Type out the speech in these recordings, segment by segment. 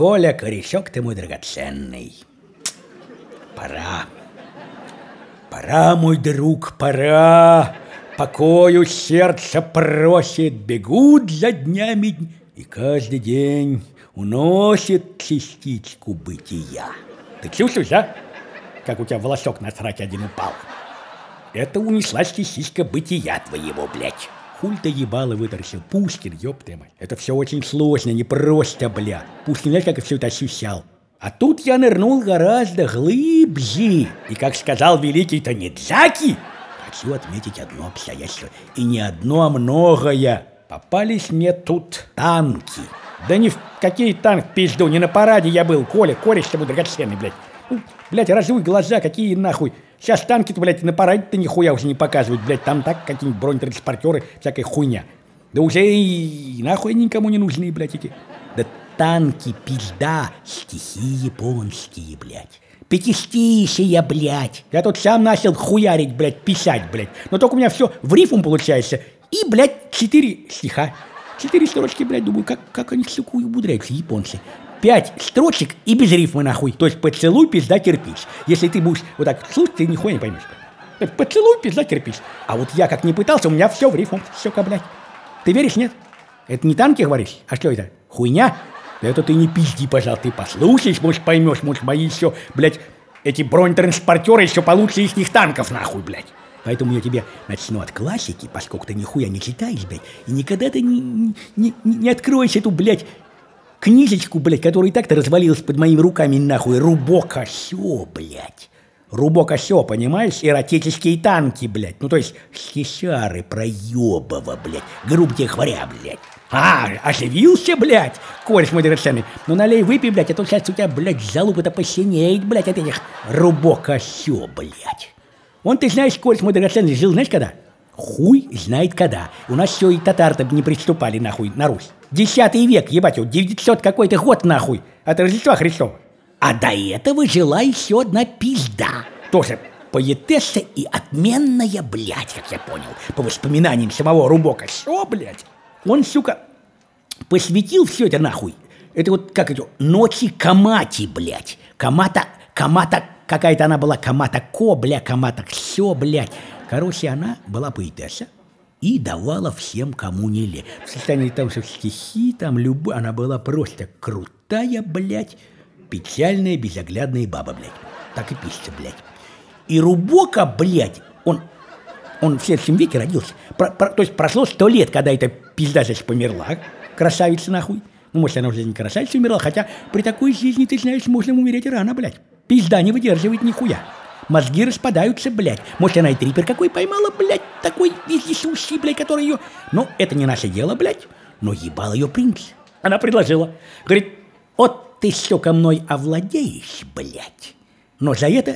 Коля, корешок ты мой драгоценный. Пора. Пора, мой друг, пора. Покою сердце просит, бегут за днями, и каждый день уносит частичку бытия. Ты чувствуешь, да? Как у тебя волосок на сраке один упал. Это унеслась частичка бытия твоего, блядь. Хуль ты ебало вытаращил, Пушкин, ёб ты мать. Это все очень сложно, непросто, бля. Пушкин, знаешь, как я все это ощущал? А тут я нырнул гораздо глубже. И, как сказал великий Танидзаки, хочу отметить одно обстоятельство. И не одно, а многое. Попались мне тут танки. Да ни в какие танки, пизду, не на параде я был. Коля, кореш с тобой драгоценный, блядь. Ну, блядь, разуй глаза, какие нахуй. Сейчас танки-то, блядь, на параде-то нихуя уже не показывают, блядь. Там так какие-нибудь бронетранспортеры, всякая хуйня. Да уже и нахуй они никому не нужны, блядь, эти. Да танки, пизда, стихи японские, блядь. Пятистишие, блядь. Я тут сам начал хуярить, блядь, писать, блядь. Но только у меня все в рифму получается. И, блядь, 4 стиха. 4 строчки, блядь, думаю, как они, сука, умудряются, японцы. 5 строчек и без рифмы, нахуй. То есть поцелуй, пизда, кирпич. Если ты будешь вот так слушать, ты нихуя не поймешь. Поцелуй, пизда, кирпич. А вот я как не пытался, у меня все в рифму, сука, блядь. Ты веришь, нет? Это не танки, говоришь? А что это? Хуйня? Это ты не пизди, пожалуйста, ты послушаешь, может, поймешь, может, мои еще, блядь, эти бронетранспортеры еще получше их танков, нахуй, блядь. Поэтому я тебе начну от классики, поскольку ты нихуя не читаешь, блядь, и никогда ты не откроешь эту, блядь, книжечку, блядь, которая и так-то развалилась под моими руками, нахуй. Рубока Сё, блядь. Рубока Сё, понимаешь? Эротические танки, блядь. Ну, то есть, стишары проёбова, блядь. Грубо говоря, блядь. Оживился, блядь, кореш мой драгоценный. Ну, налей, выпей, блядь, а то сейчас у тебя, блядь, залупа-то посинеет, блядь, от этих Рубока Сё, блядь. Он, ты знаешь, кореш мой драгоценный, жил, знаешь, когда? Хуй знает когда. У нас все и татар-то не приступали, нахуй, на Русь. 10 век, ебать его, 900 какой-то год, нахуй, от Рождества Христова. А до этого жила еще одна пизда. Тоже поэтесса и отменная, блядь, как я понял, по воспоминаниям самого Рубока Сё, блядь. Он, сука, посвятил все это, нахуй. Это вот, как это, ночи Камати, блядь. Камата, какая-то она была, Камата-ко, бля, Камата-сё, блядь. Короче, она была поэтесса и давала всем, кому не лень. В состоянии там, что стихи, там, любовь, она была просто крутая, блядь, печальная, безоглядная баба, блядь. Так и пишется, блядь. И Рубока, блядь, он в следующем веке родился. То есть прошло 100 лет, когда эта пизда здесь померла, красавица, нахуй. Ну, может, она уже не красавица умерла, хотя при такой жизни, ты знаешь, можно умереть рано, блядь. Пизда не выдерживает нихуя. Мозги распадаются, блядь. Может, она и трипер какой поймала, блядь, такой вездесущий, блядь, который ее... Ну, это не наше дело, блядь, но ебал ее принц. Она предложила. Говорит, вот ты, сука, мной овладеешь, блядь. Но за это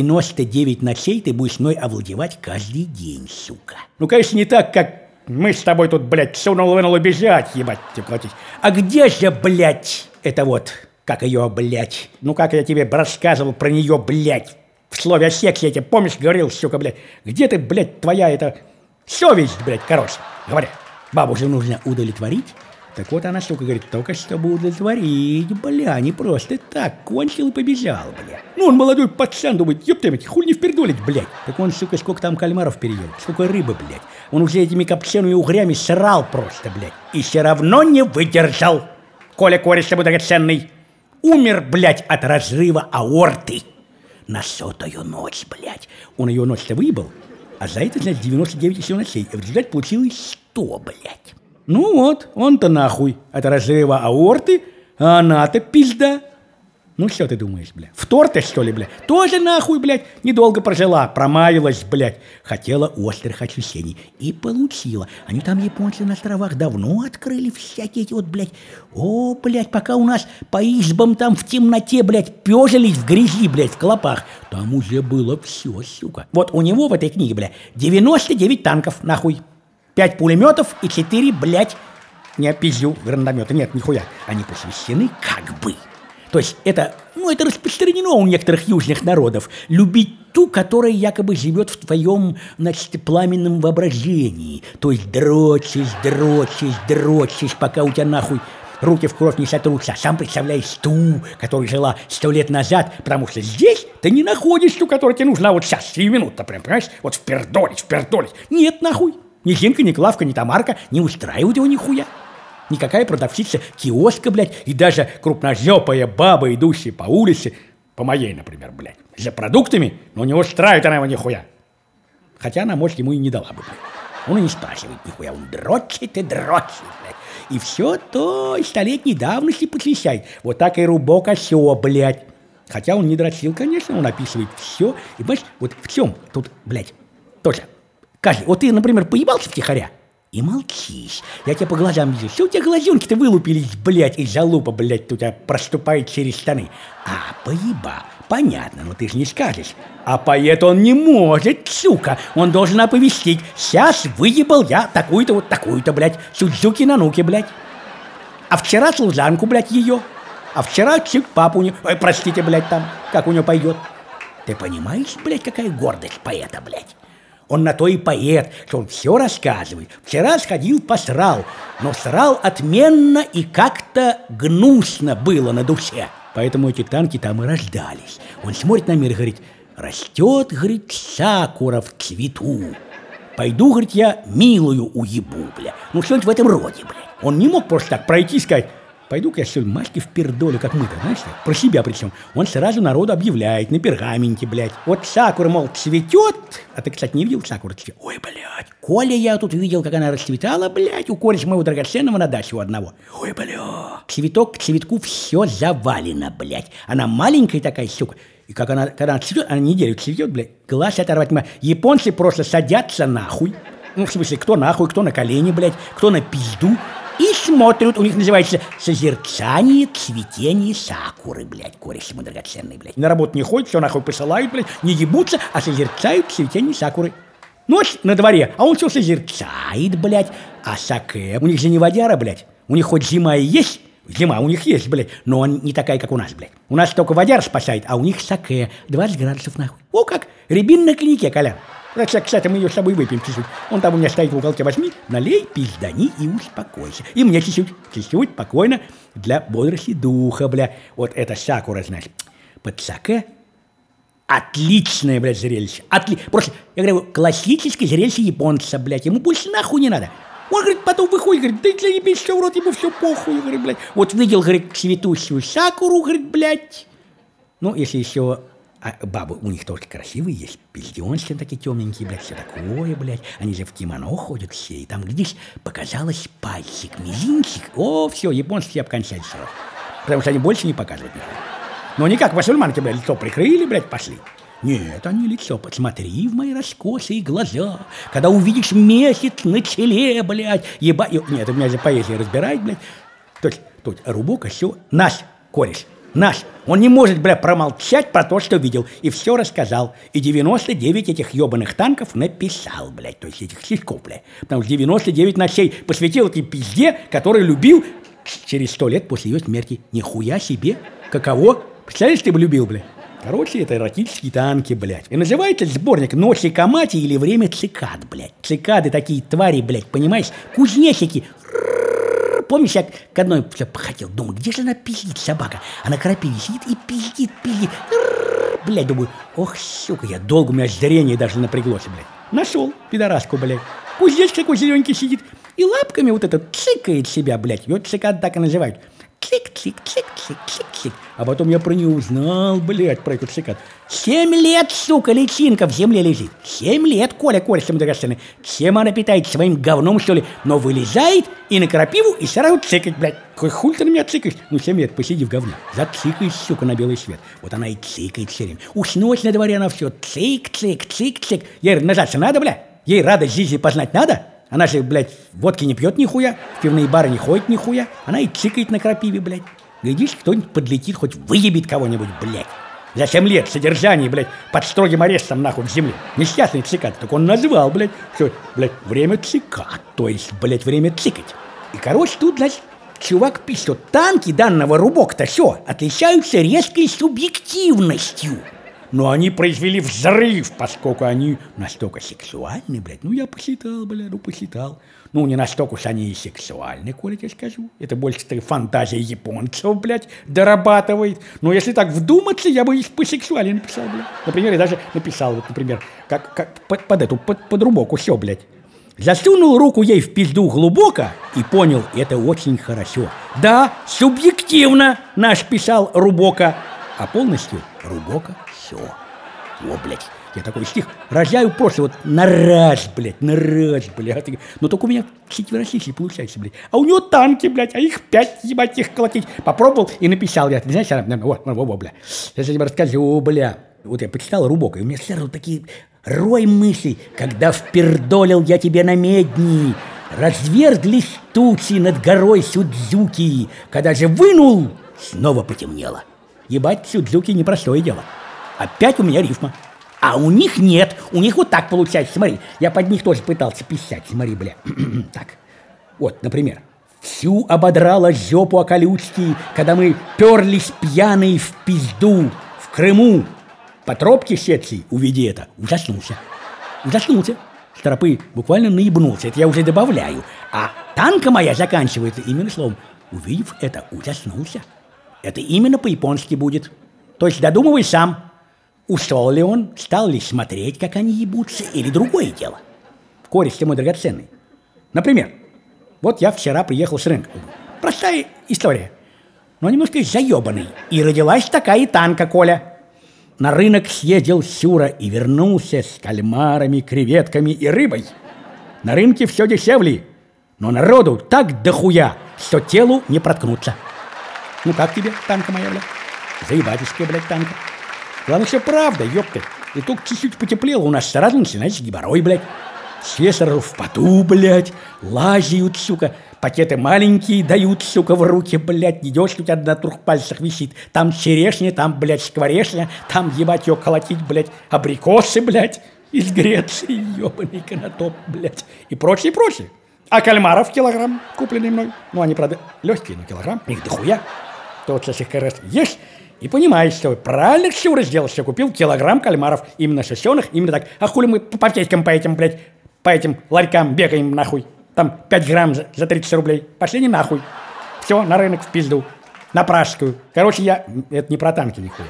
99 ночей ты будешь мной овладевать каждый день, сука. Ну, конечно, не так, как мы с тобой тут, блядь, сунул-вынул бежать, ебать, тебе платить. А где же, блядь, это вот, как ее, блядь, ну, как я тебе рассказывал про нее, блядь, в слове о сексе я тебе, помнишь, говорил, сука, блядь, где ты, блядь, твоя эта совесть, блядь, короче говоря, бабу же нужно удовлетворить. Так вот она, сука, говорит, только чтобы удовлетворить, бля, не просто так, кончил и побежал, бля. Ну, он молодой пацан, думает, ёптамать, хуй не впердолить, блядь. Так он, сука, сколько там кальмаров переел, сколько рыбы, блядь. Он уже этими копчеными угрями срал просто, блядь. И все равно не выдержал. Коля, кореш тобой драгоценный, умер, блядь, от разрыва аорты. На 100-ю ночь, блядь. Он ее ночь-то выебал, а за это, значит, 99 еще ночей. И в результате получилось 100, блядь. Ну вот, он-то нахуй от разрыва аорты, а она-то пизда. Ну что ты думаешь, блядь, втор-то, что ли, блядь? Тоже нахуй, блядь, недолго прожила, промаялась, блядь. Хотела острых ощущений и получила. Они там, японцы, на островах давно открыли всякие эти вот, блядь. О, блядь, пока у нас по избам там в темноте, блядь, пёжились в грязи, блядь, в клопах. Там уже было все, сука. Вот у него в этой книге, блядь, 99 танков, нахуй. 5 пулеметов и 4, блядь, не пизю, гранатомета. Нет, нихуя. Они посвящены как бы. То есть это, ну, это распространено у некоторых южных народов. Любить ту, которая якобы живет в твоем, значит, пламенном воображении. То есть дрочишь, пока у тебя нахуй руки в кровь не сотрутся. Сам представляешь ту, которая жила 100 лет назад, потому что здесь ты не находишь ту, которая тебе нужна вот сейчас, сию минуту, прям, понимаешь? Вот впердолить. Нет, нахуй. Ни Зинка, ни Клавка, ни Тамарка не устраивают его нихуя. Никакая продавщица киоска, блядь, и даже крупножопая баба, идущая по улице, по моей, например, блядь, за продуктами, но не устраивает она его нихуя. Хотя она, может, ему и не дала бы, блядь. Он и не спрашивает нихуя, он дрочит, блядь. И все то из 100-летней давности посвящает. Вот так и рубок осё, блядь. Хотя он не дрочил, конечно, он описывает все. И, понимаешь, вот в чем тут, блядь, тоже. Каждый, вот ты, например, поебался втихаря и молчишь. Я тебя по глазам вижу. Все у тебя глазенки-то вылупились, блядь, и залупа, блядь, у тебя проступает через штаны. А, поеба. Понятно, но ты же не скажешь. А поэт он не может, сука. Он должен оповестить. Сейчас выебал я такую-то, вот такую-то, блядь, Судзуки Нануки, блядь. А вчера служанку, блядь, ее. А вчера чик папу у нее. Ой, простите, блядь, там, как у нее пойдет. Ты понимаешь, блядь, какая гордость поэта, блядь? Он на то и поэт, что он все рассказывает. Вчера сходил, посрал, но срал отменно и как-то гнусно было на душе. Поэтому эти танки там и рождались. Он смотрит на мир и говорит: растет, говорит, сакура в цвету. Пойду, говорит, я милую уебу, бля. Ну, что-нибудь в этом роде, бля. Он не мог просто так пройти и сказать: пойду-ка я все Машке в пердоле, как мы-то, знаешь, про себя причем. Он сразу народу объявляет на пергаменте, блядь. Вот сакура, мол, цветет. А ты, кстати, не видел сакуру? Ой, блядь, Коля, я тут видел, как она расцветала, блядь, у кореша моего драгоценного на даче у одного. Ой, блядь. Цветок к цветку все завалено, блядь. Она маленькая такая, сука. И как она, когда она цветет, она неделю цветет, блядь, глаз оторвать. Японцы просто садятся нахуй. Ну, в смысле, кто нахуй, кто на колени, блядь, кто на пизду. И смотрят, у них называется созерцание цветения сакуры, блядь, кореш ему драгоценный, блядь. На работу не ходят, все нахуй посылают, блядь, не ебутся, а созерцают цветение сакуры. Ночь на дворе, а он все созерцает, блядь. А саке, у них же не водяра, блядь. У них хоть зима и есть, зима у них есть, блядь, но он не такая, как у нас, блядь. У нас только водяра спасает, а у них саке, 20 градусов нахуй. О, как, рябин на клинике, Коля. Кстати, мы ее с собой выпьем чуть-чуть. Он там у меня стоит в уголке, возьми, налей, пиздани и успокойся. И мне чуть-чуть, спокойно, для бодрости духа, бля. Вот это сакура, значит, под саке. Отличное, блядь, зрелище. Просто, я говорю, классическое зрелище японца, блядь. Ему больше нахуй не надо. Он, говорит, потом выходит, говорит, да заебись, все в рот, ему все похуй, говорит, блядь. Вот видел, говорит, цветущую сакуру, говорит, блядь. Ну, если еще... А бабы у них тоже красивые есть, пизденцы такие темненькие, блядь, все такое, блядь. Они же в кимоно ходят все, и там, глядишь, показалось пальчик, мизинчик. О, все, японцы все обкончали сразу. Потому что они больше не показывают никого. Но не как мусульманки, блядь, лицо прикрыли, блядь, пошли. Нет, они лицо, посмотри в мои раскосые глаза. Когда увидишь месяц на челе, блядь, ебать. Нет, у меня же поэзия разбирает, блядь. То есть рубока все, наш кореш. Наш, он не может, бля, промолчать про то, что видел, и все рассказал. И 99 этих ебаных танков написал, блядь, то есть этих сишков, блядь. Потому что 99 ночей посвятил этой пизде, который любил через 100 лет после ее смерти. Нихуя себе. Каково? Представляешь, ты бы любил, блядь? Короче, это эротические танки, блядь. И называется сборник «Ночи Камати» или «Время цикад», блядь. Цикады такие твари, блядь, понимаешь? Кузнечики. Помнишь, я к одной все походил, думаю, где же она пиздит, собака? Она на крапиве сидит и пиздит. Блядь, думаю, ох, сука, я долго, у меня зрение даже напряглось, блядь. Нашел пидораску, блядь. Кузнечик такой зелененький сидит и лапками вот это цикает себя, блядь. Ее цикад так и называют. Цик-цик-цик-цик-цик-цик. А потом я про нее узнал, блядь, про эту цикад. 7 лет, сука, личинка в земле лежит. 7 лет, Коля, самый драгоценный. Чем она питается, своим говном, что ли? Но вылезает и на крапиву, и сразу цикает, блядь. Какой хуй ты на меня цикаешь? Ну, 7 лет, посиди в говне. Зацикаешь, сука, на белый свет. Вот она и цикает все время. Уж ночь на дворе она все цик-цик-цик-цик. Ей нажаться надо, блядь? Ей радость жизни познать надо? Она же, блядь, водки не пьет нихуя, в пивные бары не ходит нихуя. Она и цикает на крапиве, блядь. Глядишь, кто-нибудь подлетит, хоть выебет кого-нибудь, блядь. За 7 лет содержания, блядь, под строгим арестом, нахуй, в земле. Несчастный цикад. Так он назвал, блядь, что, блядь, время цикад. То есть, блядь, время цикать. И, короче, тут, значит, чувак пишет, что танки данного рубок-то все отличаются резкой субъективностью. но они произвели взрыв, поскольку они настолько сексуальны, блядь. Ну, я посчитал, блядь, посчитал. Ну, не настолько уж они и сексуальны, Коля, я скажу. Это больше фантазия японцев, блядь, дорабатывает. Но если так вдуматься, я бы и посексуальнее написал, блядь. Например, я даже написал, вот, например, как под рубоку, все, блядь. Засунул руку ей в пизду глубоко и понял, это очень хорошо. Да, субъективно наш писал Рубока, а полностью Рубока все. О, блядь, я такой стих рожаю просто вот на раз, блядь. Но только у меня четверостишие получается, блядь. А у него танки, блядь, а их 5, ебать, их колотить. Попробовал и написал я. Ты знаешь, вот, бля. Сейчас я тебе расскажу, бля. Вот я почитал Рубока, и у меня сразу такие рой мыслей, когда впердолил я тебе на медни, разверзлись тучи над горой Сюдзуки, когда же вынул, снова потемнело. Ебать, Сюдзуки непростое дело. Опять у меня рифма. А у них нет, у них вот так получается, смотри. Я под них тоже пытался писать, смотри, бля. Так, вот, например. Всю ободрала жопу о колючки, когда мы перлись пьяные в пизду в Крыму. По тропке сетки, увидя это, ужаснулся. С тропы буквально наебнулся, это я уже добавляю. А танка моя заканчивается именно словом. Увидев это, ужаснулся. Это именно по-японски будет. То есть додумывай сам. Ушел ли он, стал ли смотреть, как они ебутся, или другое дело. Кореш, ты мой драгоценный. Например, вот я вчера приехал с рынка. Простая история, но немножко заебанный. И родилась такая танка, Коля. На рынок съездил Сюра и вернулся с кальмарами, креветками и рыбой. На рынке все дешевле, но народу так дохуя, что телу не проткнуться. Ну как тебе, танка моя, блядь? Заебатишься, блядь, танка. Главное, все правда, ёпта. И только чуть-чуть потеплело, у нас сразу начинается геморрой, блядь. Слесарь в поту, блядь, лазят, сука. Пакеты маленькие дают, сука, в руки, блядь. Идешь, у тебя на трех пальцах висит. Там черешня, там, блядь, скворечня. Там, ебать, ее колотить, блядь, абрикосы, блядь, из Греции, ёбаный конотоп, блядь. И прочее, прочее. А кальмаров килограмм, купленный мной. Ну, они, правда, легкие, но килограмм. Их дохуя. Тот со всех раз ешь и понимаешь, что правильно все сделал, что купил килограмм кальмаров. Именно сосеных, именно так. А хули мы по аптечкам по этим, блядь, по этим ларькам бегаем, нахуй. Там 5 грамм за 30 рублей. Пошли не нахуй. Все, на рынок в пизду. На пражскую. Короче, это не про танки нихуя.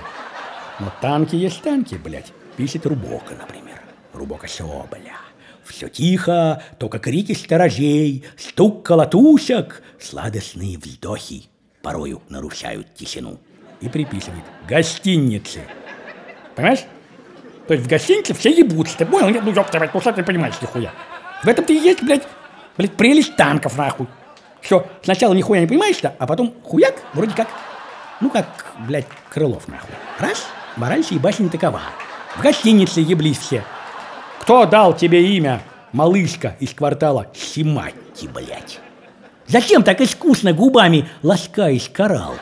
Но танки есть танки, блядь. Пишет Рубока, например. Рубока все, бля. Все тихо, только крики сторожей, стук колотушек, сладостные вздохи порою нарушают тишину. И приписывает. Гостиницы. Понимаешь? То есть в гостинице все ебутся. Ты понял? Ну, ёпта, блядь, ну что ты понимаешь, нихуя. В этом-то и есть, блядь, прелесть танков, нахуй. Все, сначала нихуя не понимаешь-то, а потом хуяк, вроде как, ну как, блядь, Крылов, нахуй. Раз, мораль сей басни такова. В гостинице еблись все. Кто дал тебе имя, малышка из квартала Симатти, блядь? Зачем так искусно губами ласкаешь коралл?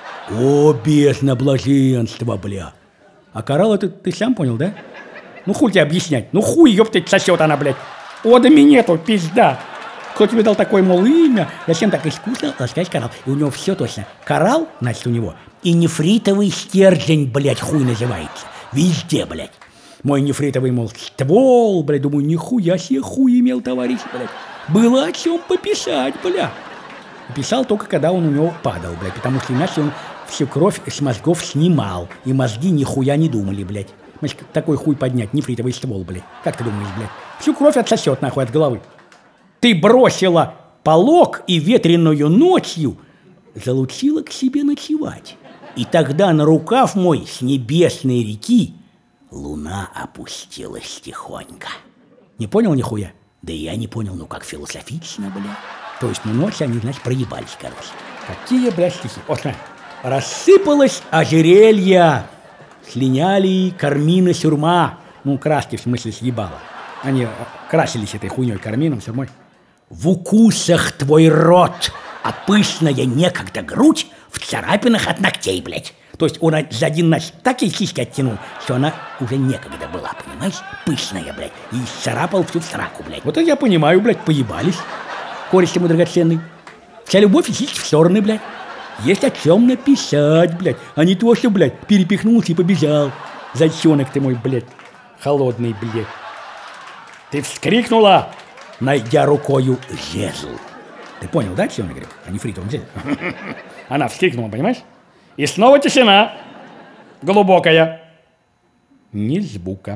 О, бездна блаженства, бля. А коралл это ты сам понял, да? Ну хуй тебе объяснять. Ну хуй, ёптать, сосет она, блядь. Одами нету, пизда. Кто тебе дал такое, мол, имя? Зачем так искусно ласкать коралл? И у него все точно. Коралл, значит, у него. И нефритовый стержень, блядь, хуй называется. Везде, блядь. Мой нефритовый, мол, ствол, блядь. Думаю, нихуя себе хуй имел, товарищ, блядь. Было о чем пописать, бля. Писал только, когда он у него падал, блядь. Потому что иначе он всю кровь с мозгов снимал. И мозги нихуя не думали, блядь. Значит, такой хуй поднять, нефритовый ствол, блядь. Как ты думаешь, блядь? Всю кровь отсосет, нахуй, от головы. Ты бросила полог и ветреную ночью залучила к себе ночевать. И тогда на рукав мой с небесной реки луна опустилась тихонько. Не понял нихуя? Да и я не понял, ну как философично, бля. То есть, ну ночью они, значит, проебались, короче. Какие, блядь, стихи? Вот, смотри. Рассыпалось ожерелье, слиняли кармины сюрма. Ну, краски, в смысле, съебало. Они красились этой хуйней, кармином, сюрмой. В укусах твой рот, а пышная некогда грудь в царапинах от ногтей, блядь. То есть он за один ночь так и сиськи оттянул, что она уже некогда была, понимаешь? Пышная, блядь. И царапал всю в сраку, блядь. Вот это я понимаю, блядь, поебались. Кореш ему драгоценный. Вся любовь и сиськи в стороны, блядь. Есть о чем написать, блядь. А не то, что, блядь, перепихнулся и побежал. Зайчонок ты мой, блядь, холодный, блядь. Ты вскрикнула, найдя рукою жезл. Ты понял, да, что я говорю? А нефритовым жезл. Она вскрикнула, понимаешь? И снова тишина. Глубокая. Ни звука.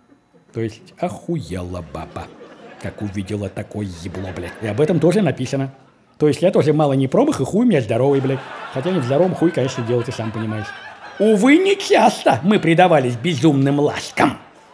То есть охуела баба, как увидела такое ебло, блядь. И об этом тоже написано. То есть я тоже мало не промах, и хуй у меня здоровый, блядь. Хотя не в здоровом хуй, конечно, дело, ты сам понимаешь. Увы, не часто мы предавались безумным ласкам.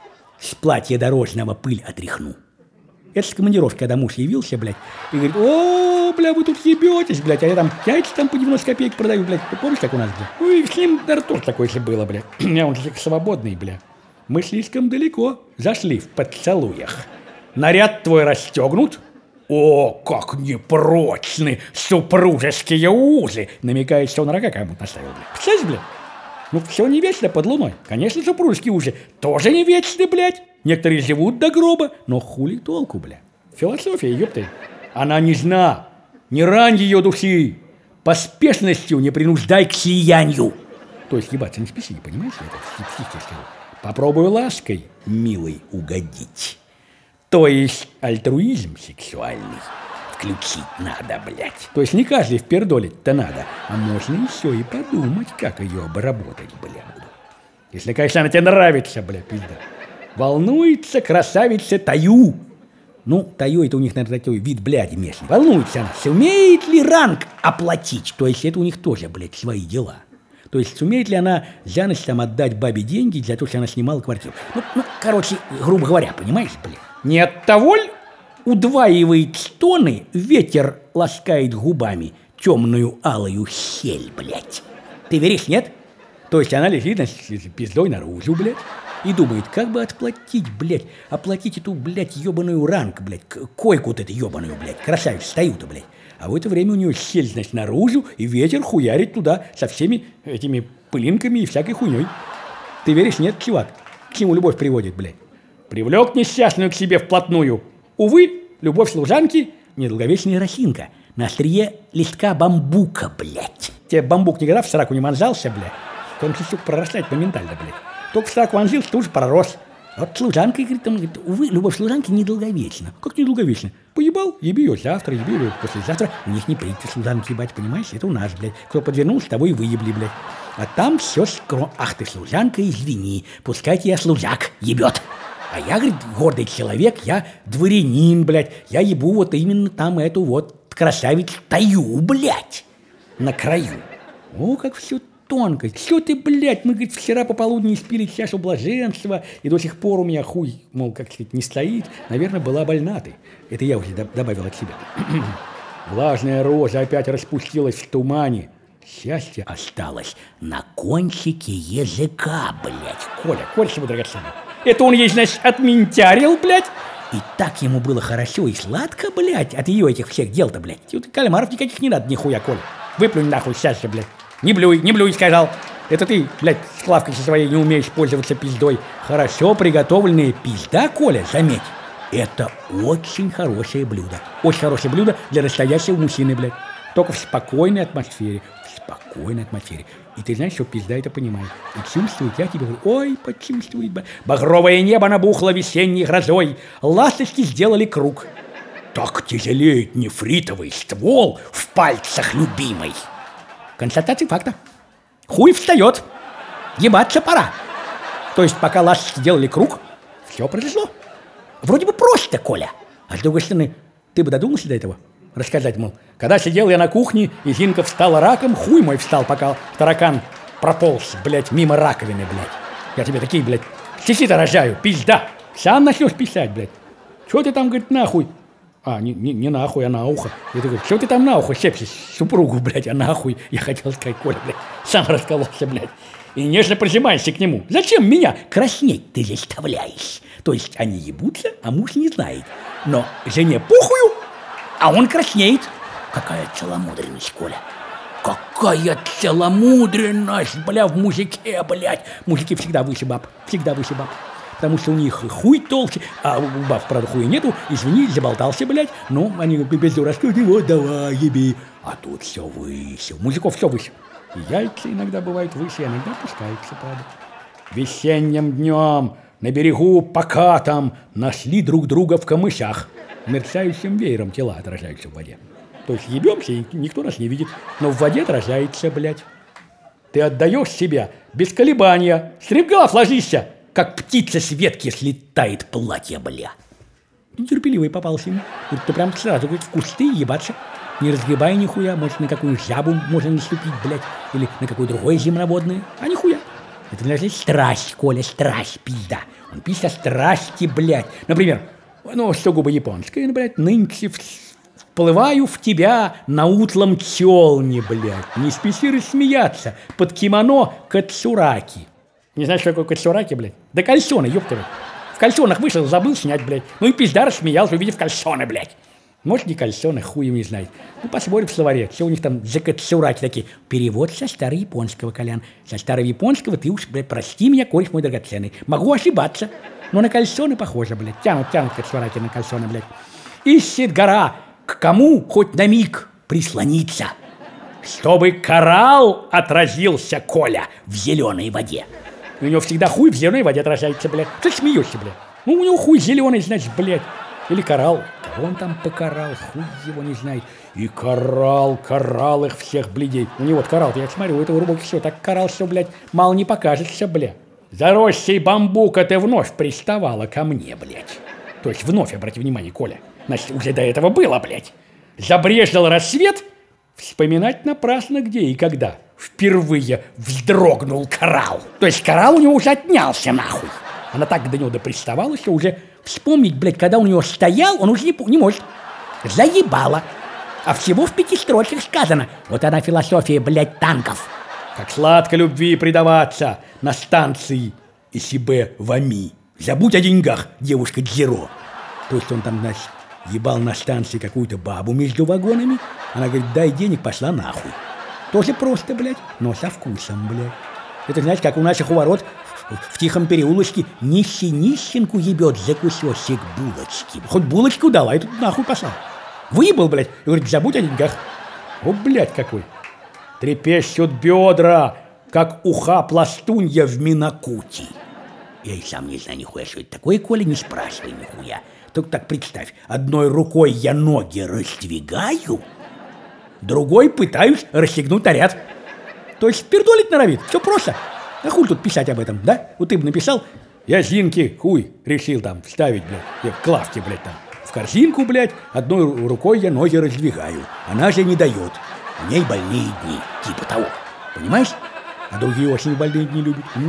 С платья дорожного пыль отряхну. Это с командировки, когда муж явился, блядь, и говорит: о, бля, вы тут ебетесь, блядь, а я там яйца там по 90 копеек продаю, блядь. Ты помнишь, как у нас, блядь? Ну и с ним даже тоже такой же было, блядь. Он же свободный, блядь. Мы слишком далеко зашли в поцелуях. Наряд твой расстегнут. О, как непрочны супружеские узы! Намекает, что он рога кому-то наставил, блядь. Представляешь, блядь? Ну, все не вечно под луной. Конечно, супружеские узы тоже не вечны, блядь. Некоторые живут до гроба, но хули толку, блядь. Философия, ёпты. Она нежна. Не рань ее души. Поспешностью не принуждай к сиянию. То есть ебаться не спеси, понимаешь? Это психически. Попробуй лаской, милый, угодить. То есть альтруизм сексуальный включить надо, блядь. То есть не каждый впердолить-то надо, а можно еще и подумать, как ее обработать, блядь. Если, конечно, она тебе нравится, блядь, пизда. Волнуется красавица Таю. Ну, Таю это у них, наверное, такой вид, блядь, местный. Волнуется она, сумеет ли ранг оплатить? То есть это у них тоже, блядь, свои дела. То есть сумеет ли она за ночь там отдать бабе деньги за то, что она снимала квартиру? Ну, короче, грубо говоря, понимаешь, блядь? Не от того ли удваивает стоны, ветер ласкает губами темную алую щель, блядь? Ты веришь, нет? То есть она лежит пиздой наружу, блядь, и думает, как бы отплатить, блядь, оплатить эту, блядь, ебаную ранг, блядь, койку вот эту ебаную, блядь, красавицу стою-то, блядь. А в это время у нее щель, значит, наружу, и ветер хуярит туда со всеми этими пылинками и всякой хуйней. Ты веришь, нет, чувак? К чему любовь приводит, блядь? Привлек несчастную к себе вплотную. Увы, любовь служанки – недолговечная росинка. На острие листка бамбука, блядь. Тебе бамбук никогда в сраку не вонзался, блядь? Он листок прорастает моментально, блядь. Только в сраку вонзился, тут же пророс. Вот служанка, говорит, увы, любовь служанки недолговечна. Как недолговечна? Поебал, еби ее завтра, еби ее послезавтра. У них не принято служанки ебать, понимаешь? Это у нас, блядь. Кто подвернулся, того и выебли, блядь. А там все скро... Ах ты, служанка, извини, пускай тебя служак ебет. А я, говорит, гордый человек, я дворянин, блядь. Я ебу вот именно там эту вот красавицу Таю, блядь, на краю. О, как все тонко. Все ты, блядь, мы, говорит, вчера пополудни испили чашу блаженства, и до сих пор у меня хуй, мол, как сказать, не стоит. Наверное, была больна ты. Это я уже добавил от себя. Влажная роза опять распустилась в тумане. Счастье осталось на кончике языка, блядь. Коля, мой драгоценный. Это он ей, значит, отментярил, блядь. И так ему было хорошо и сладко, блядь, от ее этих всех дел-то, блядь. Вот кальмаров никаких не надо, нихуя, Коля. Выплюнь нахуй счастье, блядь. Не блюй, сказал. Это ты, блядь, с Клавкой со своей не умеешь пользоваться пиздой. Хорошо приготовленная пизда, Коля, заметь. Это очень хорошее блюдо. Очень хорошее блюдо для настоящего мужчины, блядь. Только в спокойной атмосфере. И ты знаешь, что пизда это понимает. И чувствует, я тебе говорю, ой, почувствует. Багровое небо набухло весенней грозой. Ласточки сделали круг. Так тяжелеет нефритовый ствол в пальцах любимой. Констатация факта. Хуй встает. Ебаться пора. То есть, пока ласточки делали круг, все произошло. Вроде бы просто, Коля. А с другой стороны, ты бы додумался до этого? Рассказать, мол, когда сидел я на кухне, и Зинка встала раком, хуй мой встал, пока таракан прополз, блядь, мимо раковины, блядь. Я тебе такие, блядь, стихи-то рожаю, пизда. Сам начнешь писать, блядь. Чего ты там, говорит, нахуй? А, не нахуй, а на ухо. Я говорю, что ты там на ухо щепчешь супругу, блядь, а нахуй? Я хотел сказать, Коля, блядь, сам раскололся, блядь. И нежно прижимаешься к нему. Зачем меня краснеть ты заставляешь? То есть они ебутся, а муж не знает. Но жене похую, а он краснеет. Какая целомудренность, Коля. Какая целомудренность, бля, в мужике, блядь. Мужики всегда выше баб. Потому что у них хуй толще, а у баб, правда, хуя нету. Извини, заболтался, блядь. Ну, они без дурачка, вот давай, еби. А тут все выше. У мужиков все выше. И яйца иногда бывают выше, иногда опускаются, правда. Весенним днем на берегу покатом нашли друг друга в камышах. Мерцающим веером тела отражаются в воде. То есть ебемся, и никто нас не видит, но в воде отражается, блядь. Ты отдаешь себя без колебания. Стремглав ложишься, как птица с ветки слетает платье, бля. Нетерпеливый попался ему. Ты прям сразу, говорит, в кусты ебаться. Не разгибай нихуя, может, на какую жабу можно наступить, блядь, или на какое другое земноводное, а нихуя. Это, значит, страсть, Коля, страсть, пизда. Он пизда страсти, блядь. Например, ну, сугубо японское, ну, блядь, нынче вплываю в тебя на утлом челне, блядь. Не спеси рассмеяться, под кимоно кацураки. Не знаешь, что такое кацураки, блядь? Да кальсоны, ёпта. В кальсонах вышел, забыл снять, блядь. Ну и пизда рассмеялся, увидев кальсоны, блядь. Может, не кальсоны, хуй не знает. Ну, посмотрим в словаре, все у них там за кацураки такие. Перевод со старояпонского, Колян. Со старояпонского ты уж, блядь, прости меня, кореш мой драгоценный. Могу ошибаться, но на кальсоны похоже, блядь. Тянут кацураки на кальсоны, блядь. Ищет гора, к кому хоть на миг прислониться, чтобы коралл отразился, Коля, в зеленой воде. У него всегда хуй в зеленой воде отражается, блядь. Ты смеешься, блядь. Ну, у него хуй зеленый, значит, блядь. Или коралл. Кого он там покарал, хуй его не знает. И коралл их всех, блядей. У него вот коралл, я смотрю, у этого рубака все, так коралл все, блядь, мало не покажется, блядь. За рощей бамбука ты вновь приставала ко мне, блядь. То есть вновь, обрати внимание, Коля. Значит, уже до этого было, блядь. Забрежил рассвет, вспоминать напрасно где и когда. Впервые вздрогнул коралл. То есть коралл у него уже отнялся, нахуй. Она так до него доприставала, что уже вспомнить, блядь, когда у него стоял, он уже не может. Заебало. А всего в 5 строчках сказано. Вот она философия, блядь, танков. Как сладко любви предаваться на станции и себе вами. Забудь о деньгах, девушка Дзиро. То есть он там, значит, ебал на станции какую-то бабу между вагонами. Она говорит, дай денег, пошла нахуй. Тоже просто, блядь, но со вкусом, блядь. Это, знаете, как у наших у ворот в тихом переулочке нищенку ебет за кусочек булочки. Хоть булочку дала, и тут нахуй послал. Выебал, блядь, и говорит, забудь о деньгах. О, блядь, какой. Трепещут бедра, как уха пластунья в Минакути. Я и сам не знаю нихуя, что это такое, Коля, не спрашивай нихуя. Только так представь, одной рукой я ноги раздвигаю, другой пытаюсь расстегнуть наряд. То есть пердолить норовит, все просто. А хуй тут писать об этом, да? Вот ты бы написал, я Зинке хуй решил там вставить, блядь, к лавке, блядь, там. В корзинку, блядь, одной рукой я ноги раздвигаю. Она же не дает. У ней больные дни, типа того. Понимаешь? А другие очень больные дни любят. Ну,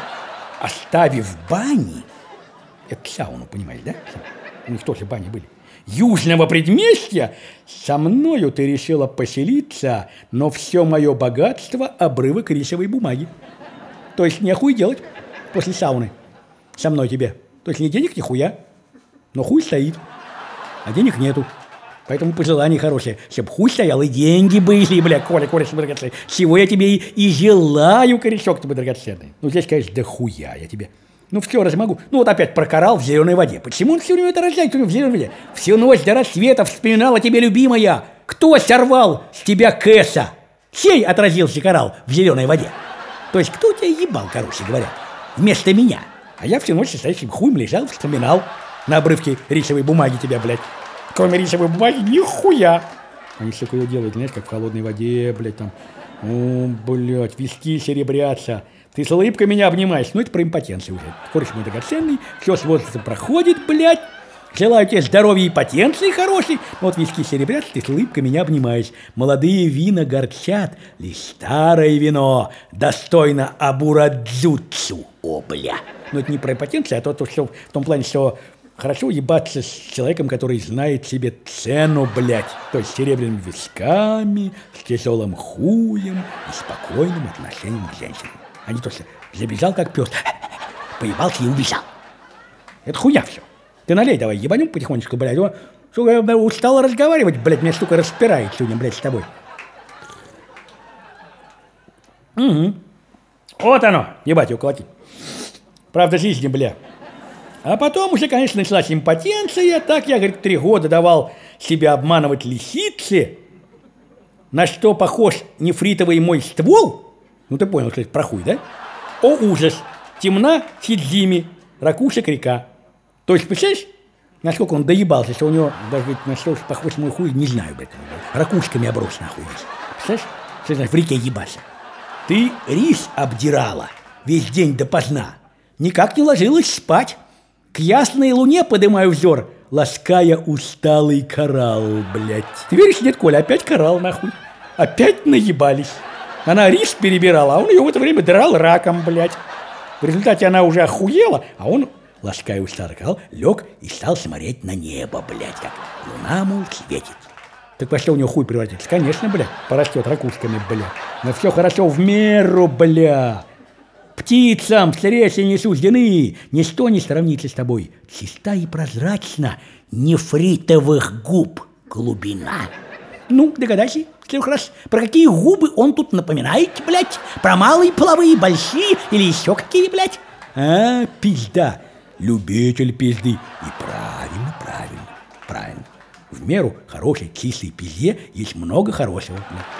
оставив бани, это сауну, понимаешь, да? У них тоже бани были. Южного предместья со мною ты решила поселиться, но все мое богатство — обрывок рисовой бумаги. То есть не хуй делать после сауны со мной тебе. То есть ни денег, ни хуя, но хуй стоит, а денег нету. Поэтому пожелание хорошее, чтобы хуй стоял и деньги были, бля, Коля, драгоценный. Всего я тебе и желаю, корешок тебе драгоценный. Ну, здесь, конечно, да хуя я тебе. Ну, все раз могу. Ну, вот опять про коралл в зеленой воде. Почему он все время это рождает в зеленой воде? Всю ночь до рассвета вспоминала тебе, любимая. Кто сорвал с тебя кэса? Чей отразился коралл в зеленой воде? То есть, кто тебя ебал, короче говоря, вместо меня? А я всю ночь со стоящим хуем лежал, вспоминал на обрывке рисовой бумаги тебя, блядь. Кроме рисовой бумаги, нихуя. Они, сука, ее делают, знаешь, как в холодной воде, блядь, там. О, блядь, виски серебрятся. Ты с улыбкой меня обнимаешь. Ну, это про импотенцию уже. Короче, мой драгоценный, все с возрастом проходит, блядь. Желаю тебе здоровья и потенции хорошей. Вот виски серебрятся, ты с улыбкой меня обнимаешь. Молодые вина горчат, лишь старое вино достойно абурадзуцу. О, бля. Ну, это не про импотенцию, а то, что в том плане, что хорошо ебаться с человеком, который знает себе цену, блядь. То есть с серебряными висками, с тяжелым хуем и спокойным отношением к женщинам. А не то, что забежал как пес, поебался и убежал. Это хуя все. Ты налей давай, ебанем потихонечку, блядь. Сука, я устал разговаривать, блядь, меня, сука, распирает сегодня, блядь, с тобой. Угу. Вот оно, ебать его колотить. Правда жизни, бля. А потом уже, конечно, началась импотенция. Так я, говорит, 3 года давал себя обманывать лисице. На что похож нефритовый мой ствол? Ну, ты понял, что это про хуй, да? О, ужас! темна Сидзими, ракушек река. То есть, представляешь, насколько он доебался, что у него даже на что похож мой хуй, не знаю, блядь. Ракушками оброс нахуй весь. Представляешь, что значит в реке ебаться? Ты рис обдирала весь день допоздна, никак не ложилась спать. К ясной луне подымаю взор, лаская усталый коралл, блядь. Ты веришь, нет, Коля, опять коралл, нахуй. Опять наебались. Она рис перебирала, а он ее в это время драл раком, блядь. В результате она уже охуела, а он, лаская усталый коралл, лег и стал смотреть на небо, блядь, как луна, мол, светит. Так во что у него хуй превратится? Конечно, блядь, порастет ракушками, блядь. Но все хорошо в меру, блядь. Птицам встречи не суждены, ничто не сравнится с тобой. Чиста и прозрачна нефритовых губ глубина. Ну, догадайся, в следующий раз, про какие губы он тут напоминает, блядь? Про малые половые, большие или еще какие, блядь? А, пизда, любитель пизды. И правильно. В меру хорошей кислой пизде есть много хорошего.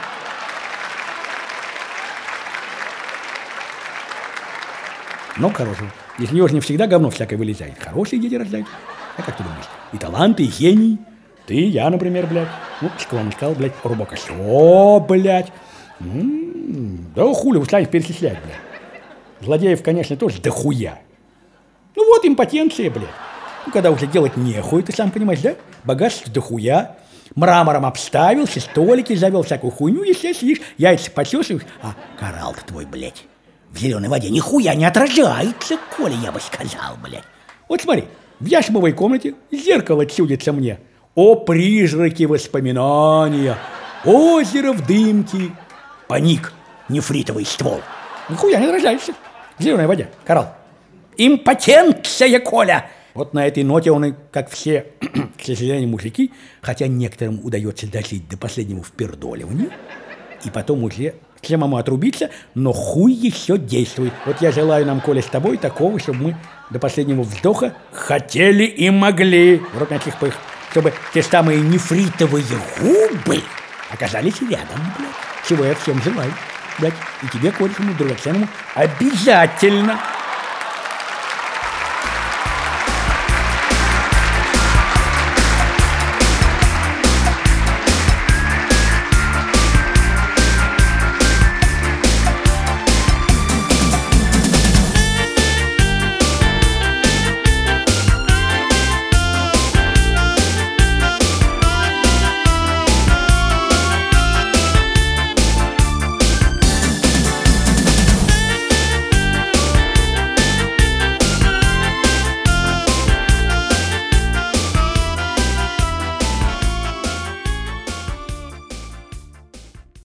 Много хорошего. Из нее же не всегда говно всякое вылезает. Хорошие дети рождаются. А как ты думаешь? И таланты, и гений. Ты, я, например, блядь. Ну, склон сказал, блядь, рубака. О, блядь. Да хули вы стали перечислять, блядь. Злодеев, конечно, тоже дохуя. Ну вот импотенция, блядь. Ну, когда уже делать нехуй, ты сам понимаешь, да? Богатство дохуя. Мрамором обставился, столики завел, всякую хуйню, естественно, сидишь, яйца почесываешь. А коралл-то твой, блядь, в зеленой воде нихуя не отражается, Коля, я бы сказал, блядь. Вот смотри, в яшмовой комнате зеркало чудится мне. О, призраки воспоминания, озеро в дымке, паник, нефритовый ствол. Нихуя не отражается в зеленой воде, коралл. Импотенция, Коля! Вот на этой ноте он и, как все, к сожалению, мужики, хотя некоторым удается дожить до последнего впердоливания, и потом уже самому отрубиться, но хуй еще действует. Вот я желаю нам, Коля, с тобой такого, чтобы мы до последнего вздоха хотели и могли, вроде таких пых, чтобы те самые нефритовые губы оказались рядом, блядь. Чего я всем желаю, блядь. И тебе, Коля, драгоценному, обязательно.